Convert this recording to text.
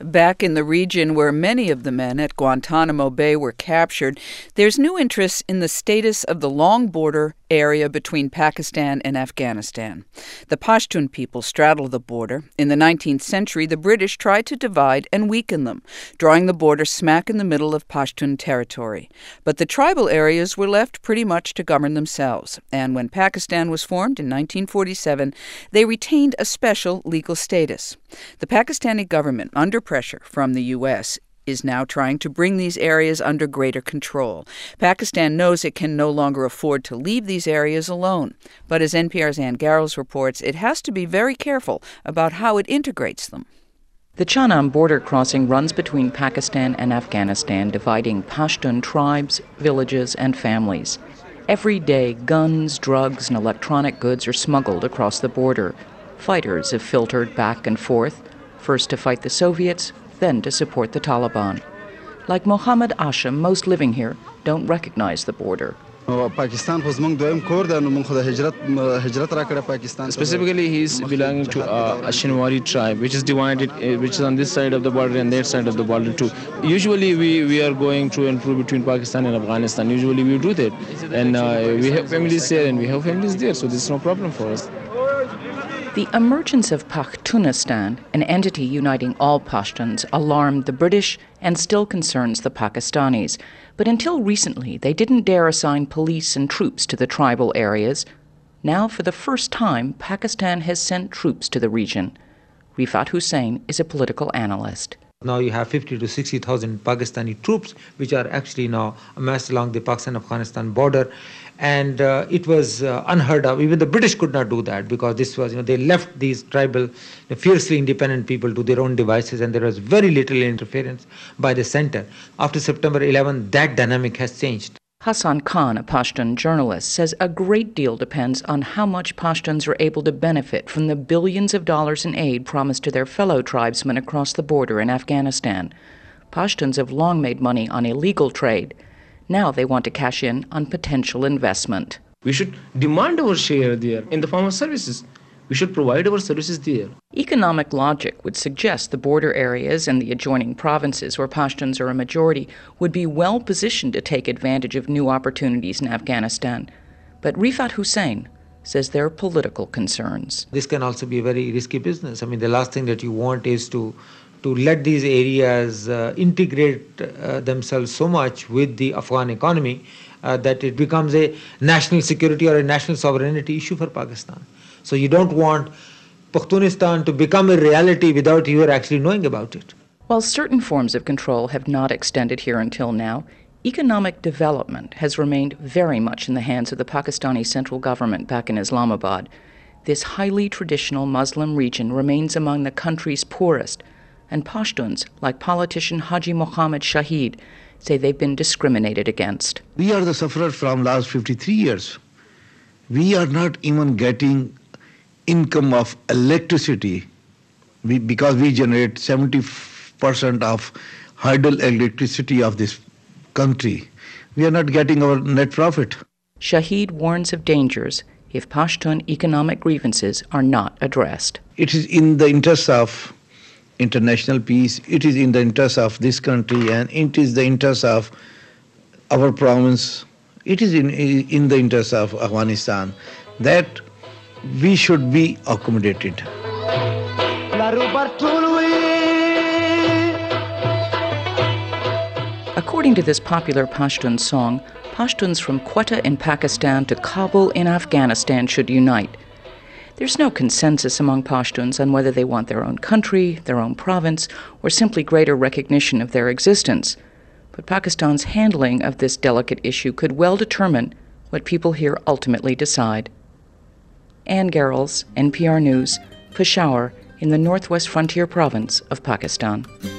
Back in the region where many of the men at Guantanamo Bay were captured, there's new interest in the status of the long border area between Pakistan and Afghanistan. The Pashtun people straddle the border. In the 19th century, the British tried to divide and weaken them, drawing the border smack in the middle of Pashtun territory. But the tribal areas were left pretty much to govern themselves. And when Pakistan was formed in 1947, they retained a special legal status. The Pakistani government, under pressure from the U.S., is now trying to bring these areas under greater control. Pakistan knows it can no longer afford to leave these areas alone. But as NPR's Ann Garrels reports, it has to be very careful about how it integrates them. The Chanam border crossing runs between Pakistan and Afghanistan, dividing Pashtun tribes, villages, and families. Every day, guns, drugs, and electronic goods are smuggled across the border. Fighters have filtered back and forth, first to fight the Soviets, then to support the Taliban. Like Mohammed Asham, most living here don't recognize the border. Specifically, he's belonging to a Shinwari tribe, which is divided, which is on this side of the border and that side of the border too. Usually, we are going through and through between Pakistan and Afghanistan. Usually, we do that, and we have families here and we have families there, so there's no problem for us. The emergence of Pashtunistan, an entity uniting all Pashtuns, alarmed the British and still concerns the Pakistanis. But until recently, they didn't dare assign police and troops to the tribal areas. Now, for the first time, Pakistan has sent troops to the region. Rifat Hussain is a political analyst. Now you have 50 to 60,000 Pakistani troops, which are actually now amassed along the Pakistan-Afghanistan border. And it was unheard of. Even the British could not do that because this was, they left these tribal, fiercely independent people to their own devices, and there was very little interference by the center. After September 11, that dynamic has changed. Hassan Khan, a Pashtun journalist, says a great deal depends on how much Pashtuns are able to benefit from the billions of dollars in aid promised to their fellow tribesmen across the border in Afghanistan. Pashtuns have long made money on illegal trade. Now they want to cash in on potential investment. We should demand our share there in the form of services. We should provide our services there. Economic logic would suggest the border areas and the adjoining provinces where Pashtuns are a majority would be well positioned to take advantage of new opportunities in Afghanistan. But Rifat Hussain says there are political concerns. This can also be a very risky business. The last thing that you want is to let these areas integrate themselves so much with the Afghan economy that it becomes a national security or a national sovereignty issue for Pakistan. So you don't want Pakhtunistan to become a reality without you actually knowing about it. While certain forms of control have not extended here until now, economic development has remained very much in the hands of the Pakistani central government back in Islamabad. This highly traditional Muslim region remains among the country's poorest, and Pashtuns, like politician Haji Mohammed Shahid, say they've been discriminated against. We are the sufferers from last 53 years. We are not even getting income of electricity because we generate 70% of hydel electricity of this country. We are not getting our net profit. Shahid warns of dangers if Pashtun economic grievances are not addressed. It is in the interest of international peace, it is in the interest of this country, and it is the interest of our province, it is in the interest of Afghanistan that we should be accommodated. According to this popular Pashtun song, Pashtuns from Quetta in Pakistan to Kabul in Afghanistan should unite. There's no consensus among Pashtuns on whether they want their own country, their own province, or simply greater recognition of their existence. But Pakistan's handling of this delicate issue could well determine what people here ultimately decide. Ann Garrels, NPR News, Peshawar, in the northwest frontier province of Pakistan.